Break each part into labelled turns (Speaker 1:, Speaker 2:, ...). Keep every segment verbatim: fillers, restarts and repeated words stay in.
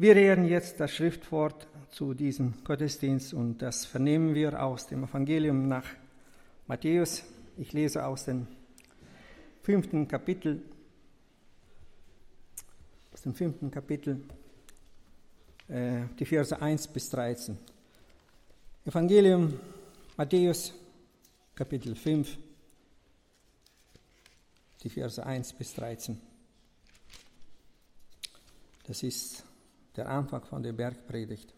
Speaker 1: Wir hören jetzt das Schriftwort zu diesem Gottesdienst und das vernehmen wir aus dem Evangelium nach Matthäus. Ich lese aus dem fünften Kapitel, aus dem fünften Kapitel, äh, die Verse eins bis dreizehn. Evangelium Matthäus, Kapitel fünf, die Verse eins bis dreizehn. Das ist der Anfang von der Bergpredigt.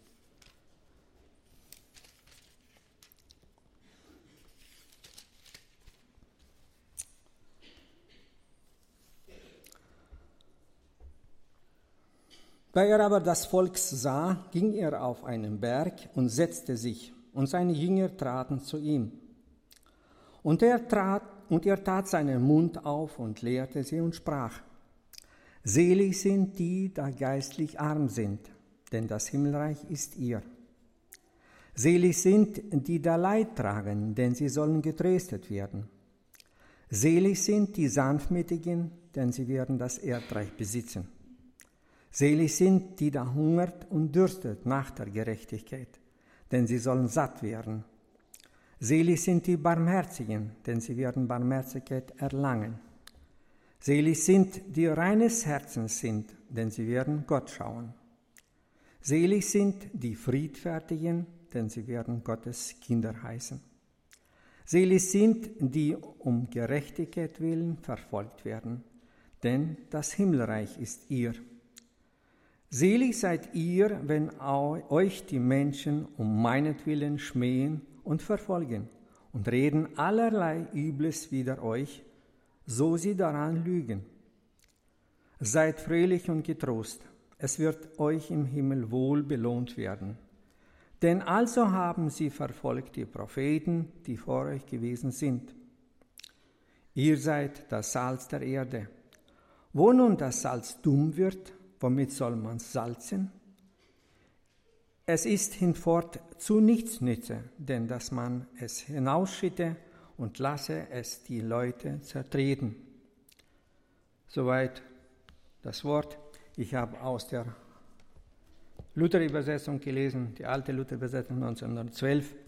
Speaker 1: Da er aber das Volk sah, ging er auf einen Berg und setzte sich, und seine Jünger traten zu ihm. Und er, trat, und er tat seinen Mund auf und lehrte sie und sprach: Selig sind die, die geistlich arm sind, denn das Himmelreich ist ihr. Selig sind die, die Leid tragen, denn sie sollen getröstet werden. Selig sind die Sanftmütigen, denn sie werden das Erdreich besitzen. Selig sind die, die hungert und dürstet nach der Gerechtigkeit, denn sie sollen satt werden. Selig sind die Barmherzigen, denn sie werden Barmherzigkeit erlangen. Selig sind die reines Herzens sind, denn sie werden Gott schauen. Selig sind die Friedfertigen, denn sie werden Gottes Kinder heißen. Selig sind die um Gerechtigkeit willen verfolgt werden, denn das Himmelreich ist ihr. Selig seid ihr, wenn euch die Menschen um meinetwillen schmähen und verfolgen und reden allerlei Übles wider euch, so sie daran lügen. Seid fröhlich und getrost, es wird euch im Himmel wohl belohnt werden. Denn also haben sie verfolgt die Propheten, die vor euch gewesen sind. Ihr seid das Salz der Erde. Wo nun das Salz dumm wird, womit soll man salzen? Es ist hinfort zu nichts nütze, denn dass man es hinausschütte und lasse es die Leute zertreten. Soweit das Wort. Ich habe aus der Luther-Übersetzung gelesen, die alte Luther-Übersetzung neunzehnhundertzwölf.